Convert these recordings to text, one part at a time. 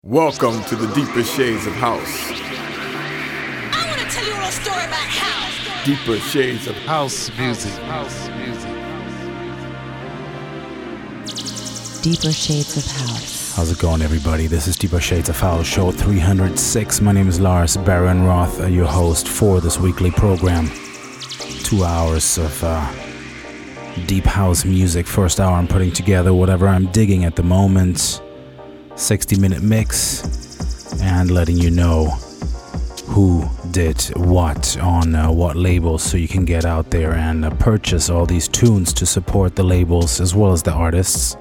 Welcome to the deeper shades of house. I want to tell you a little story about house. Deeper shades of house music. House music. Deeper Shades of House. How's it going, everybody? This is Deeper Shades of House, show 306. My name is Lars Baron Roth, your host for this weekly program. 2 hours of deep house music. First hour I'm putting together whatever I'm digging at the moment. 60-minute mix and letting you know who did what on what labels, so you can get out there and purchase all these tunes to support the labels as well as the artists.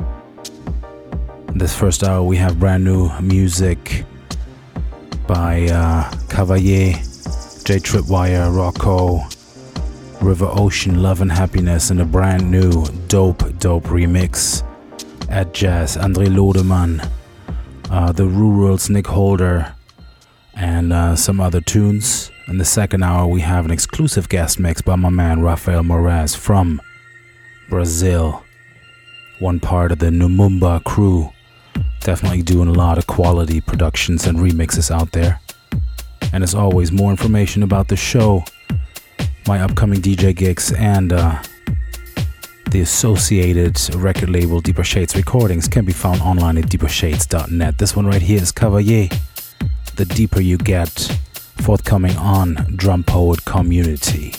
This first hour we have brand new music by Cavalier, J Tripwire, Rocco, River Ocean, Love and Happiness, and a brand new dope remix at Jazz, André Lodemann, The Rurals, Nick Holder, and some other tunes. In the second hour we have an exclusive guest mix by my man Rafael Moraz from Brazil, one part of the Numumba crew. Definitely doing a lot of quality productions and remixes out there. And as always, more information about the show, my upcoming DJ gigs, and the associated record label Deeper Shades Recordings can be found online at deepershades.net. This one right here is Cavalier, The Deeper You Get, forthcoming on Drum Poet Community.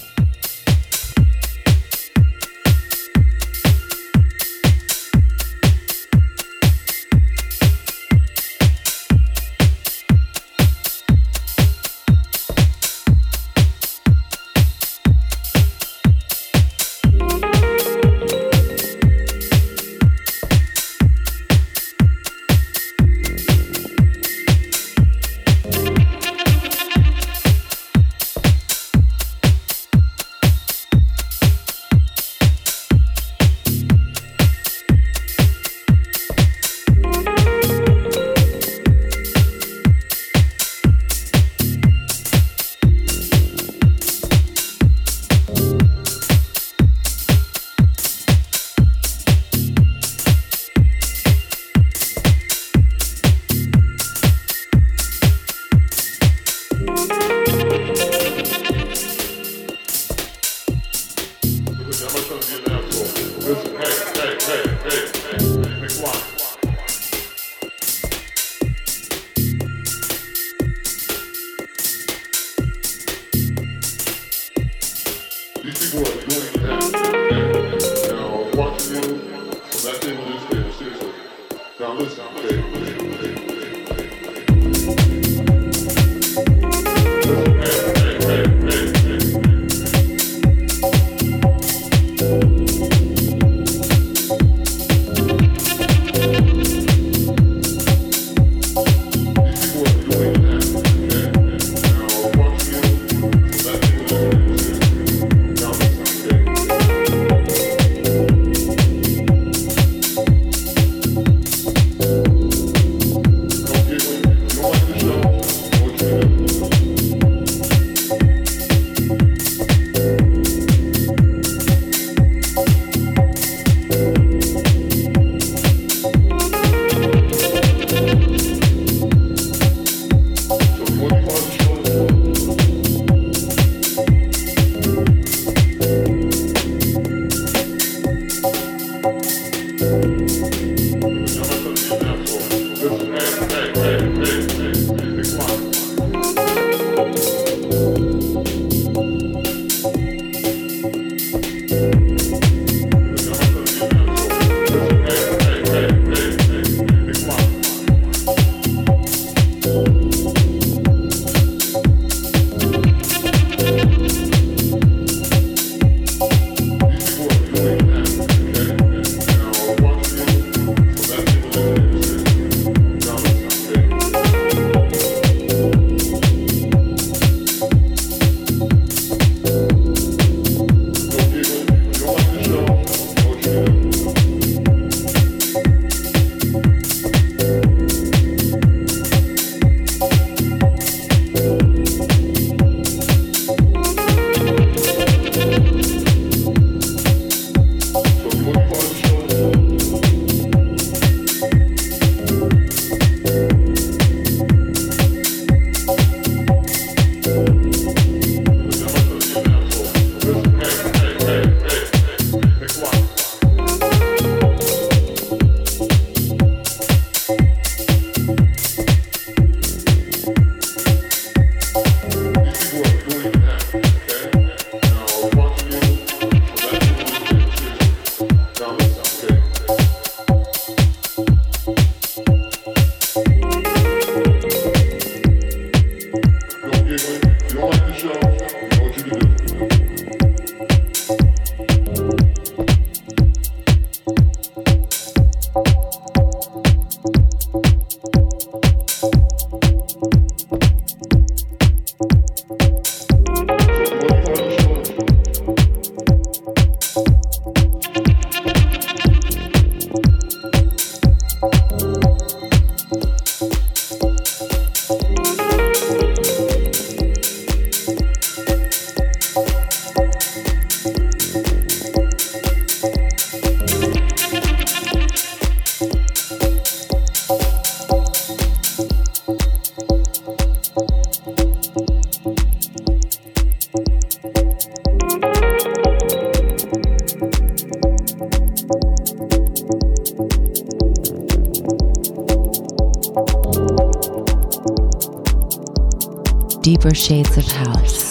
Deeper Shades of House.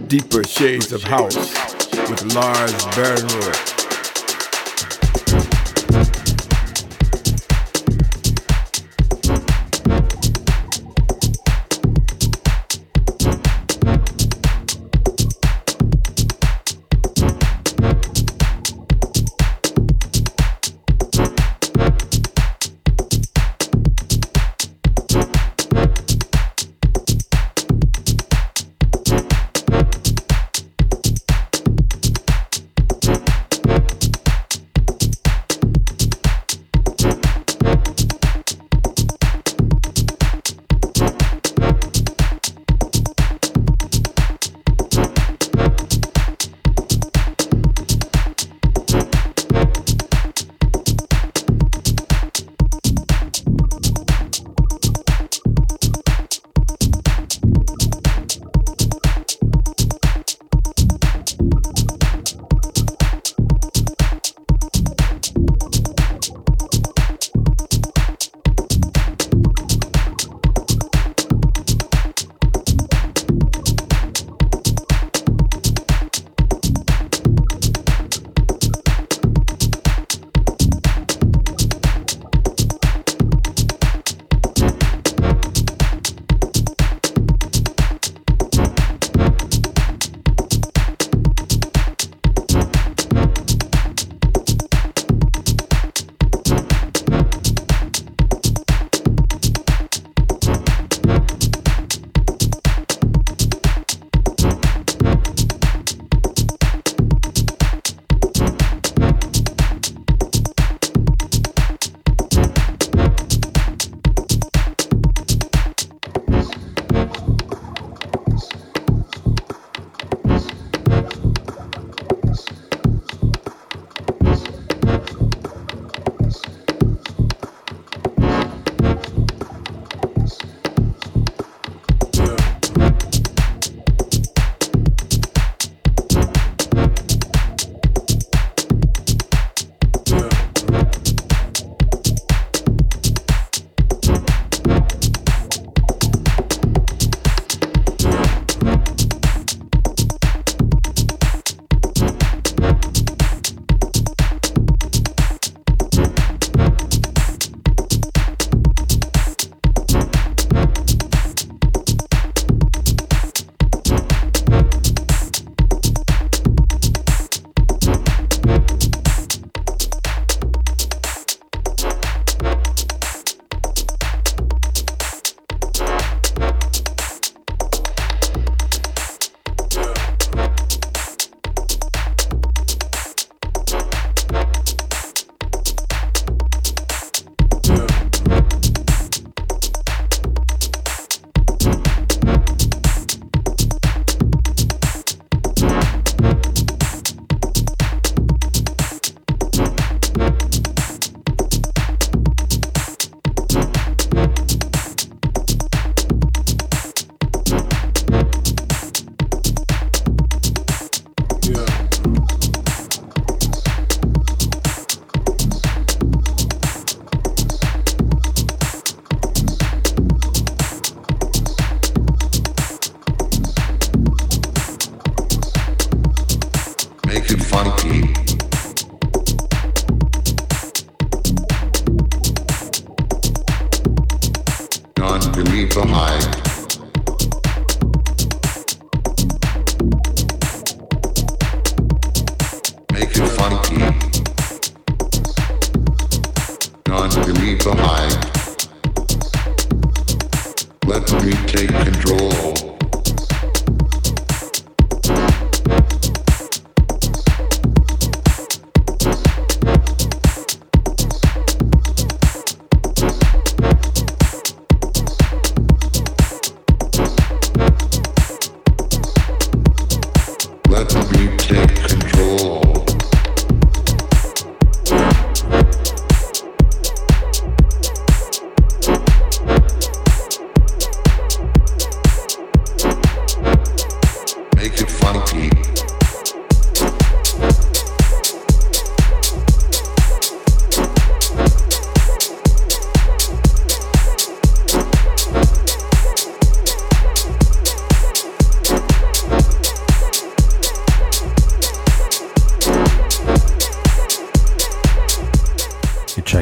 deeper shades of house with Lars Bernroyd.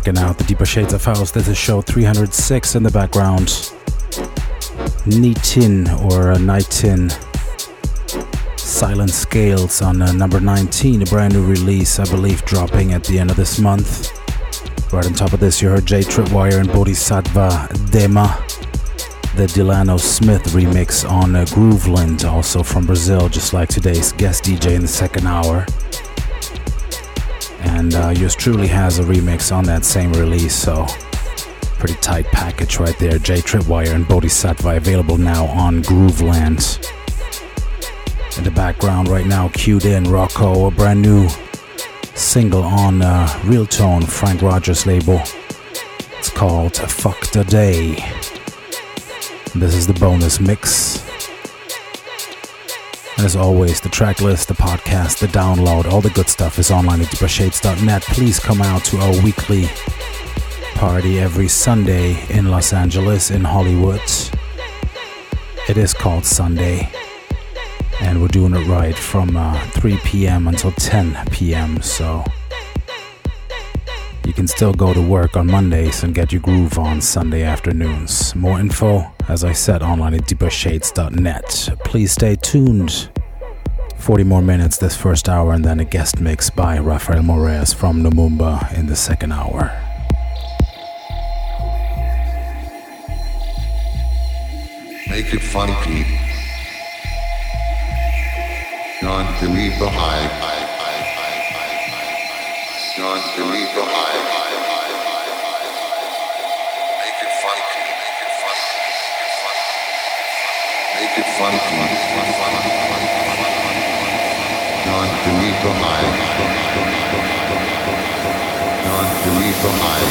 checking out the Deeper Shades of House. This is show 306 in the background. Nitin or Nitin. Silent Scales on number 19, a brand new release, I believe, dropping at the end of this month. Right on top of this, you heard J Tripwire and Bodhisattva Dema, the Delano Smith remix on Grooveland, also from Brazil, just like today's guest DJ in the second hour. And yours truly has a remix on that same release, so pretty tight package right there. J Tripwire and Bodhisattva available now on Grooveland. In the background right now, cued in Rocco, a brand new single on Real Tone, Frank Rogers label. It's called Fuck the Day. This is the bonus mix. As always, the track list, the podcast, the download, all the good stuff is online at deepershades.net. Please come out to our weekly party every Sunday in Los Angeles, in Hollywood. It is called Sunday, and we're doing it right from 3 p.m. until 10 p.m. So you can still go to work on Mondays and get your groove on Sunday afternoons. More info, as I said, online at deepershades.net. Please stay tuned. 40 more minutes this first hour, and then a guest mix by Rafael Moraes from Numumba in the second hour. Make it funky. Don't believe the hype. Don't believe the hype. Make it funky. Make it funky. Don't believe the hype. Don't believe the hype.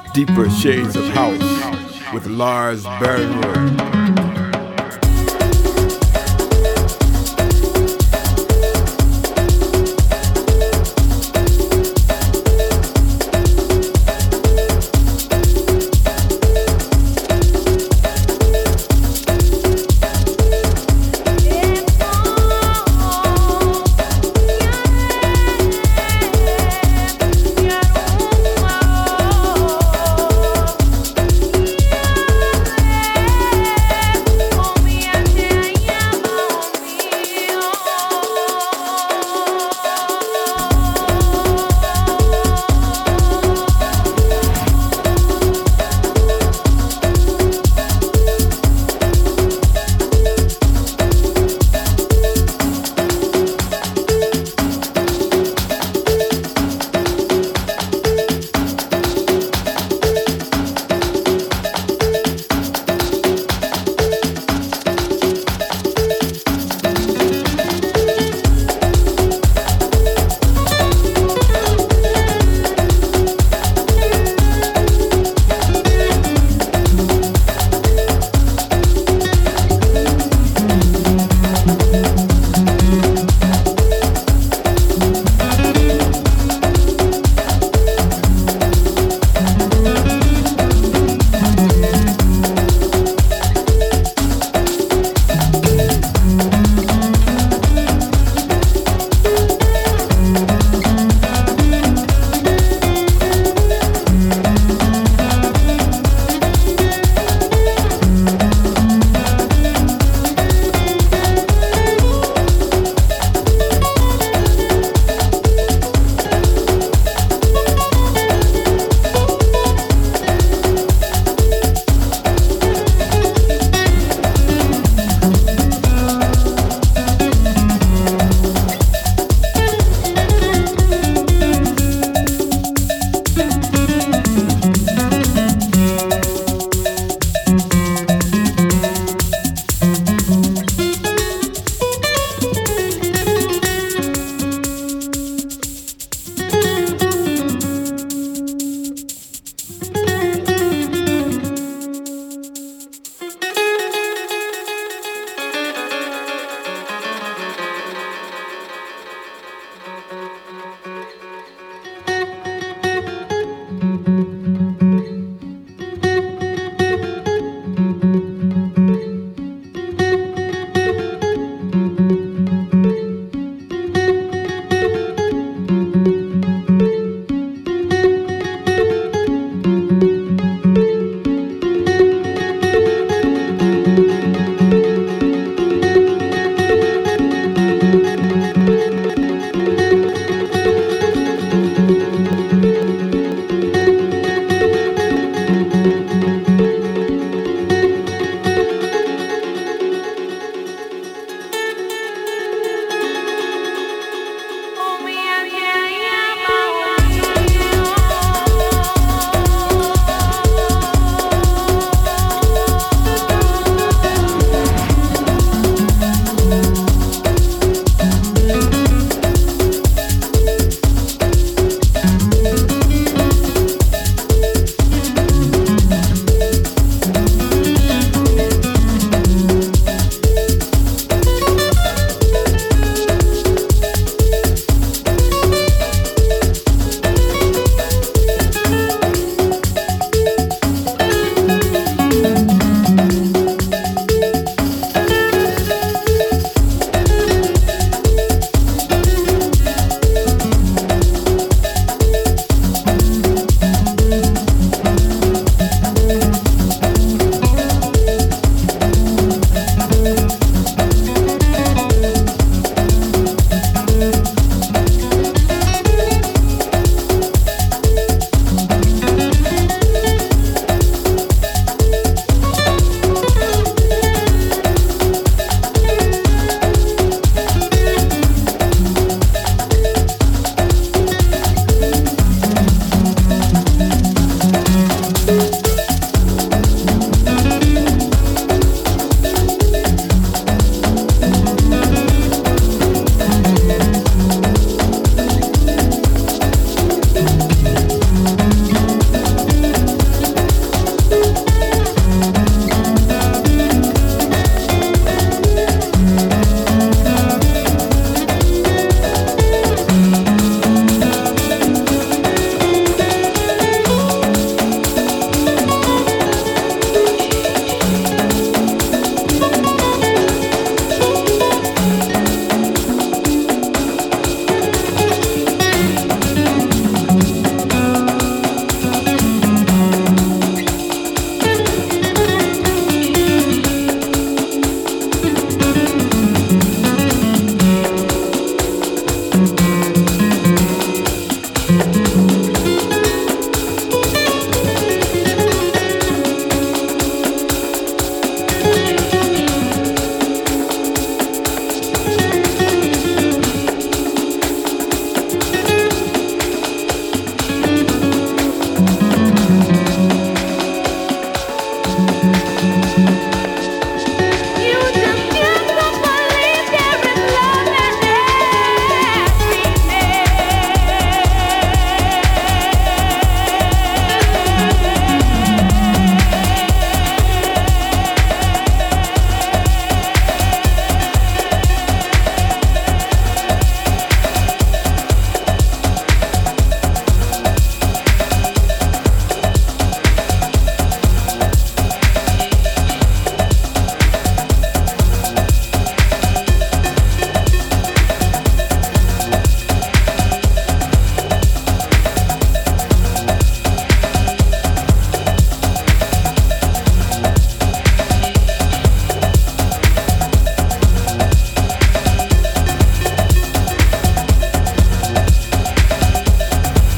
Deeper Shades of House with Lars Bernroyd.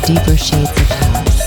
Deeper shades of house.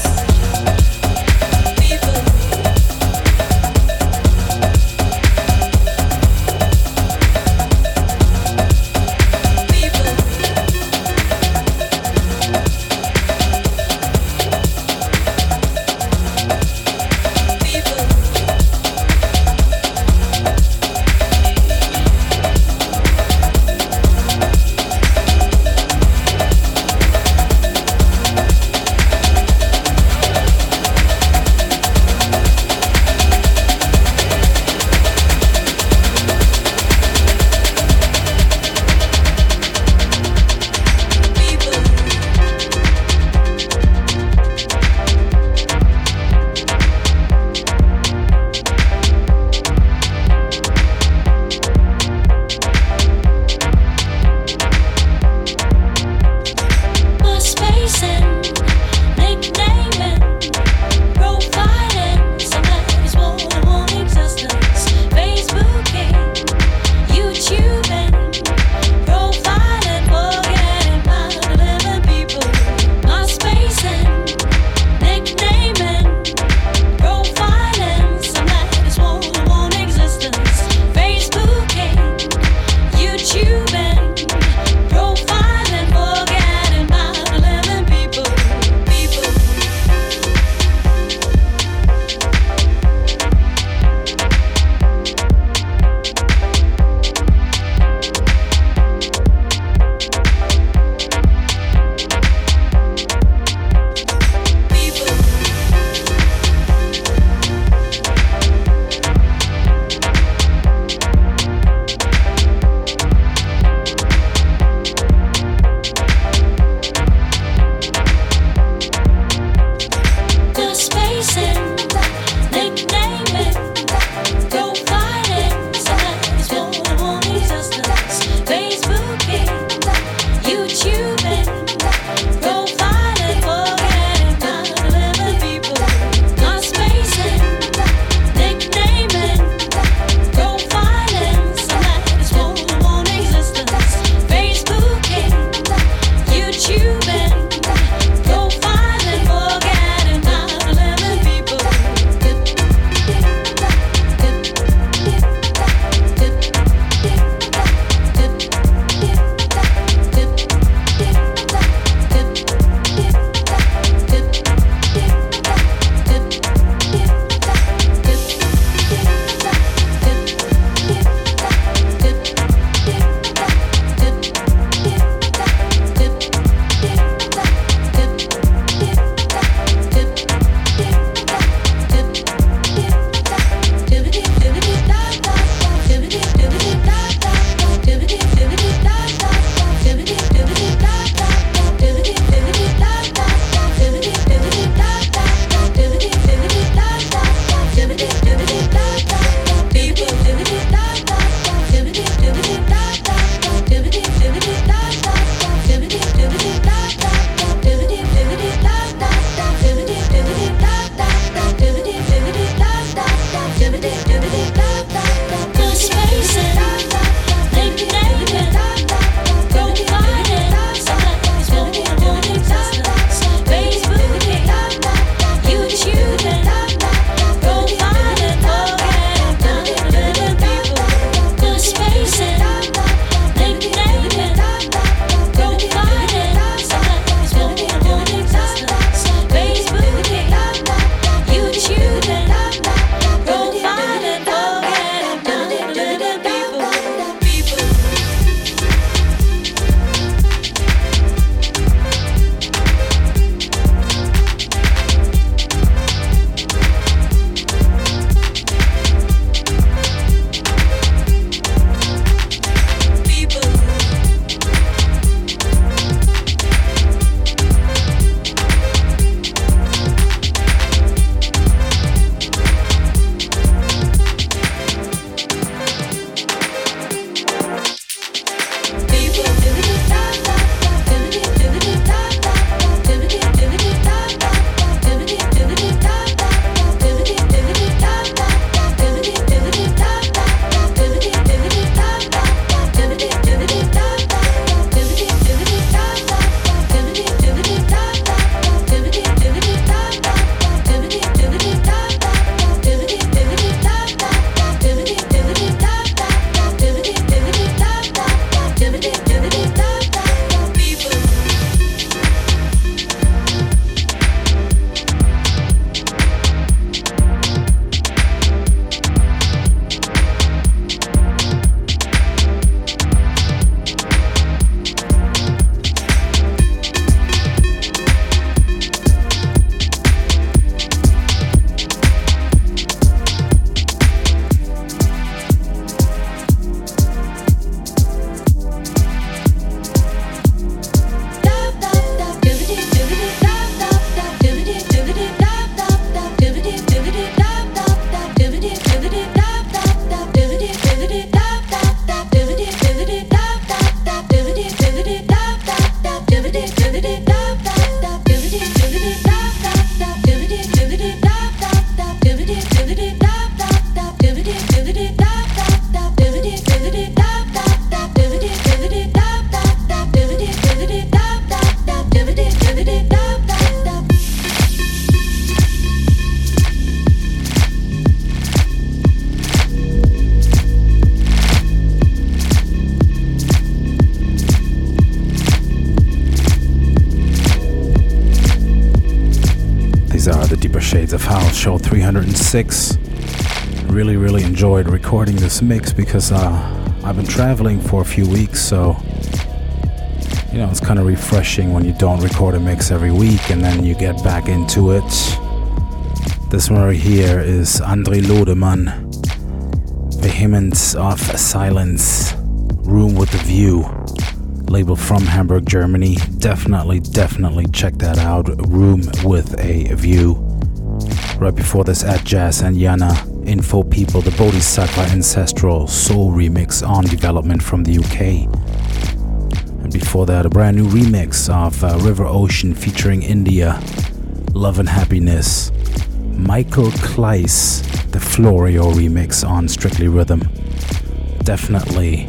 Shades of House, show 306. Really enjoyed recording this mix because I've been traveling for a few weeks, so you know, it's kind of refreshing when you don't record a mix every week and then you get back into it. This one right here is André Lodemann, Vehemence of Silence, Room with a View, label from Hamburg, Germany. Definitely check that out, Room with a View. Right before this, at Jazz and Yana, Info People, the Bodhisattva Ancestral Soul remix on Development from the UK. And before that, a brand new remix of River Ocean featuring India, Love and Happiness. Michael Kleiss, the Florio remix on Strictly Rhythm. Definitely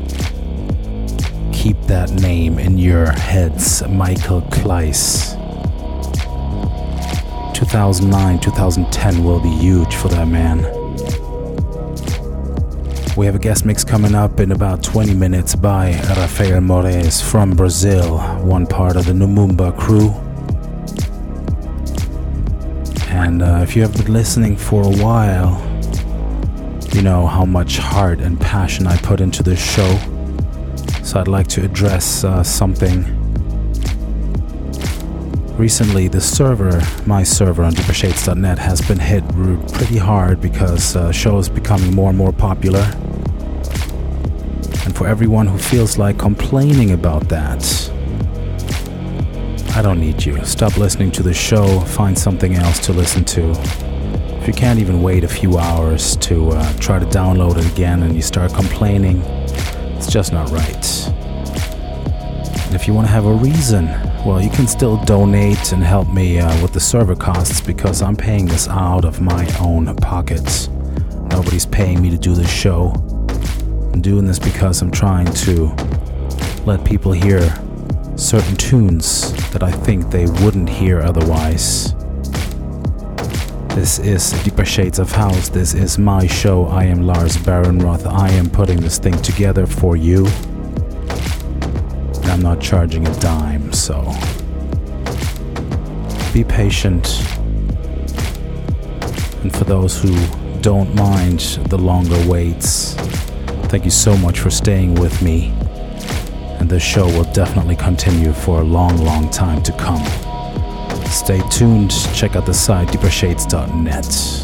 keep that name in your heads, Michael Kleiss. 2009, 2010 will be huge for that man. We have a guest mix coming up in about 20 minutes by Rafael Moraes from Brazil, one part of the Numumba crew. And if you have been listening for a while, you know how much heart and passion I put into this show. So I'd like to address something. Recently, the server, my server on deepershades.net, has been hit pretty hard because the show is becoming more and more popular. And for everyone who feels like complaining about that, I don't need you. Stop listening to the show, find something else to listen to. If you can't even wait a few hours to try to download it again and you start complaining, it's just not right. And if you want to have a reason, well, you can still donate and help me with the server costs because I'm paying this out of my own pockets. Nobody's paying me to do this show. I'm doing this because I'm trying to let people hear certain tunes that I think they wouldn't hear otherwise. This is Deeper Shades of House. This is my show. I am Lars Barenroth. I am putting this thing together for you. I'm not charging a dime, so be patient. And for those who don't mind the longer waits, thank you so much for staying with me. And this show will definitely continue for a long time to come. Stay tuned. Check out the site deepershades.net.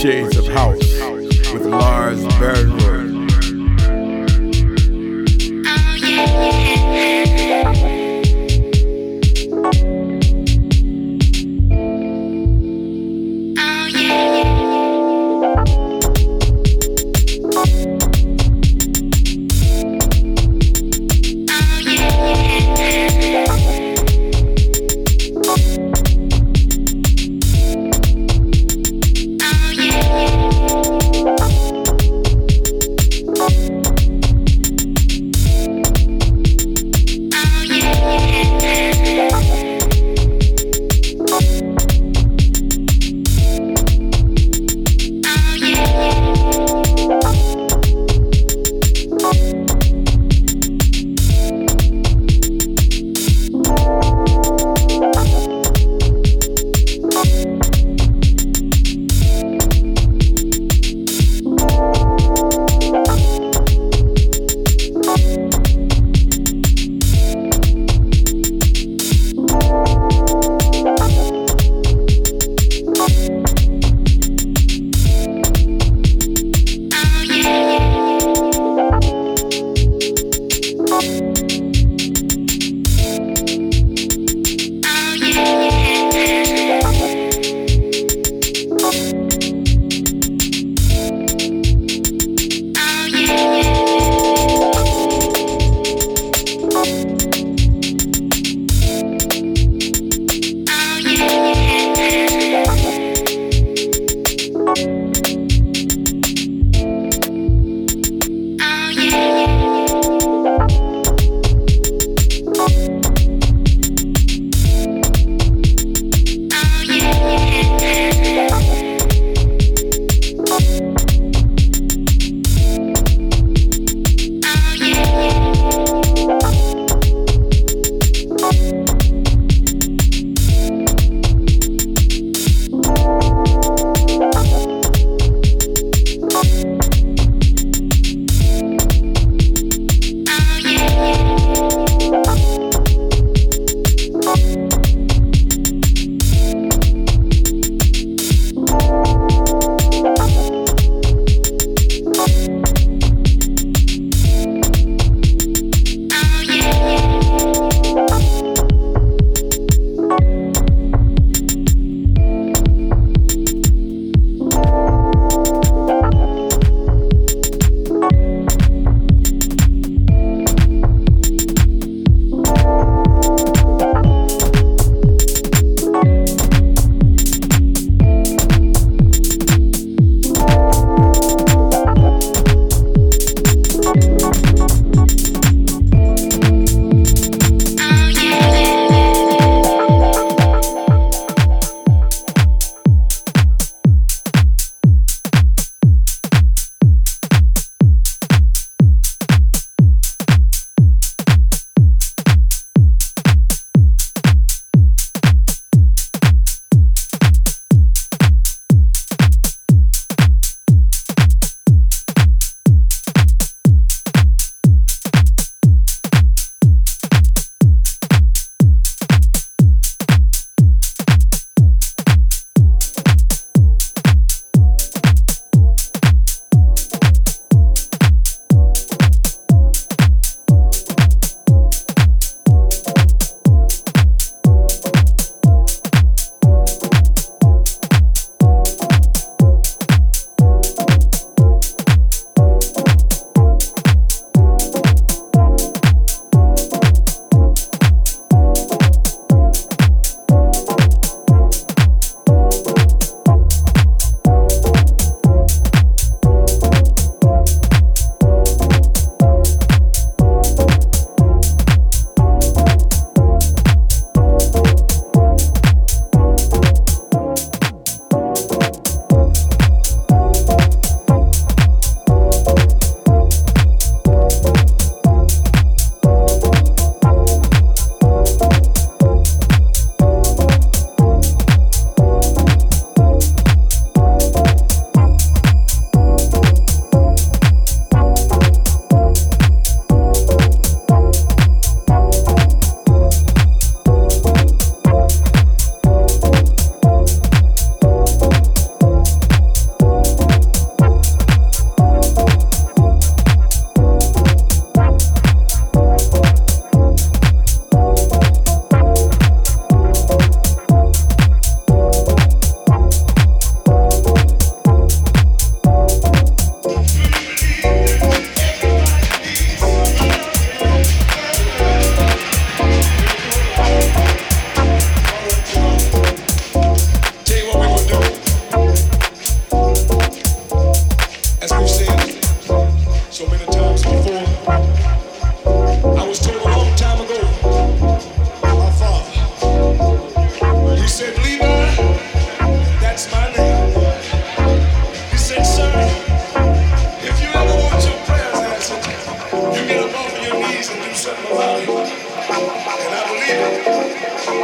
Shades of House with Lars Bernwood. Oh yeah.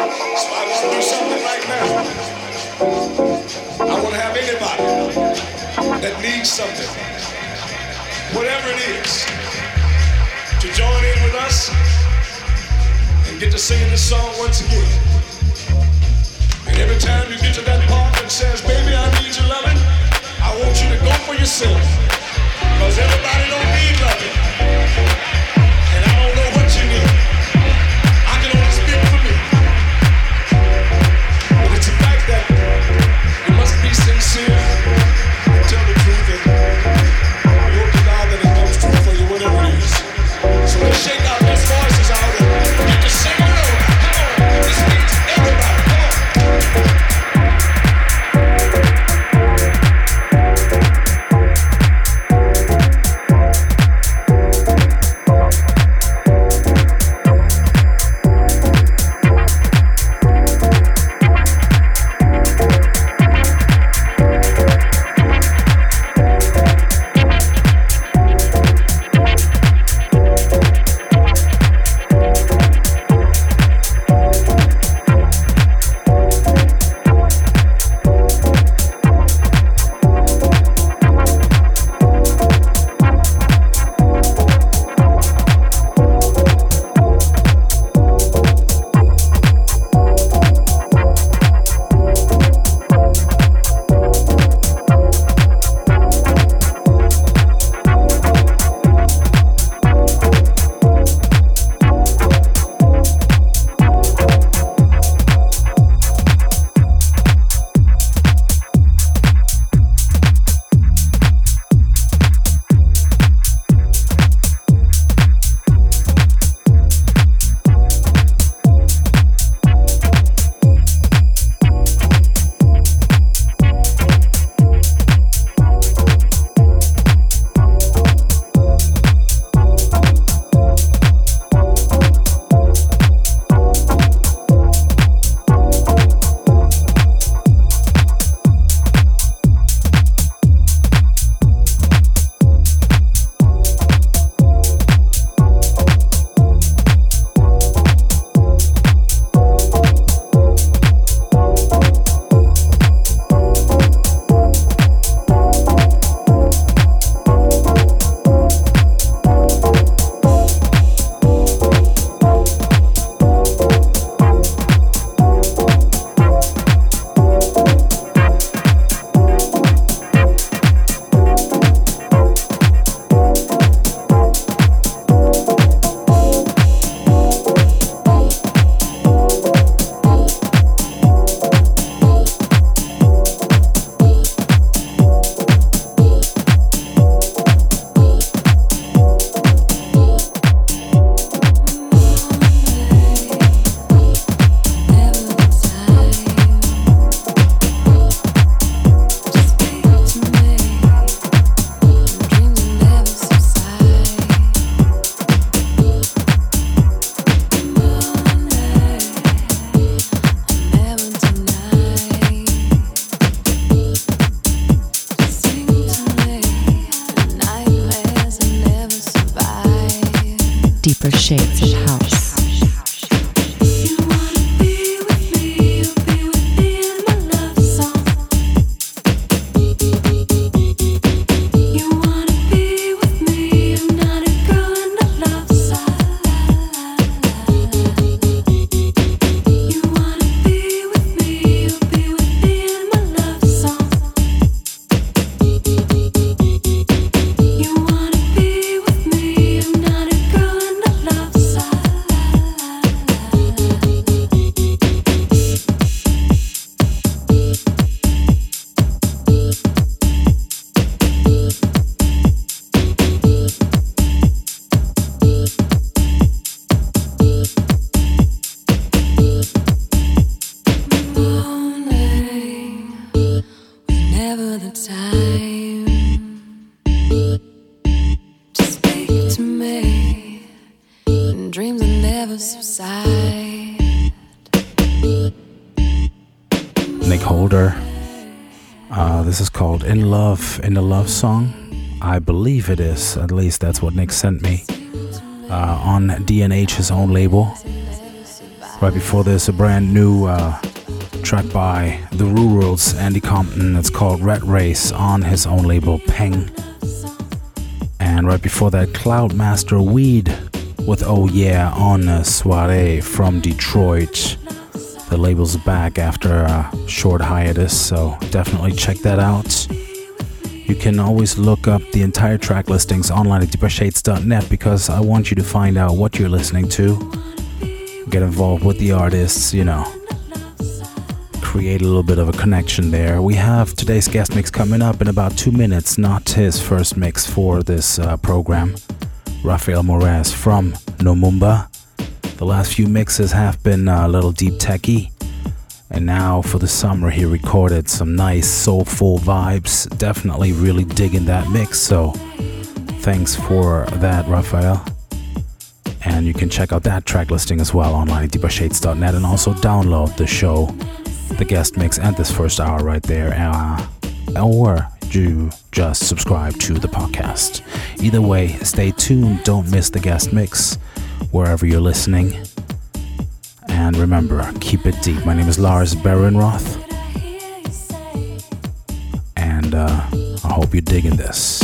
Deeper shades of house. Nick Holder. This is called In the Love Song. I believe it is. At least that's what Nick sent me. On DNH's own label. Right before this, a brand new track by The Rurals, Andy Compton. It's called Red Race on his own label Peng. And right before that, Cloudmaster Weed with Oh Yeah on a Soiree from Detroit. The label's back after a short hiatus, so definitely check that out. You can always look up the entire track listings online at deepershades.net because I want you to find out what you're listening to. Get involved with the artists, you know. Create a little bit of a connection there. We have today's guest mix coming up in about 2 minutes, not his first mix for this program. Rafael Moraz from Nomumba. The last few mixes have been a little deep techy. And now for the summer he recorded some nice soulful vibes. Definitely really digging that mix, so thanks for that, Rafael. And you can check out that track listing as well online at deepershades.net and also download the show, the guest mix and this first hour right there. Or you just subscribe to the podcast. Either way, stay tuned, don't miss the guest mix wherever you're listening. And remember, keep it deep. My name is Lars Behrenroth, and I hope you're digging this.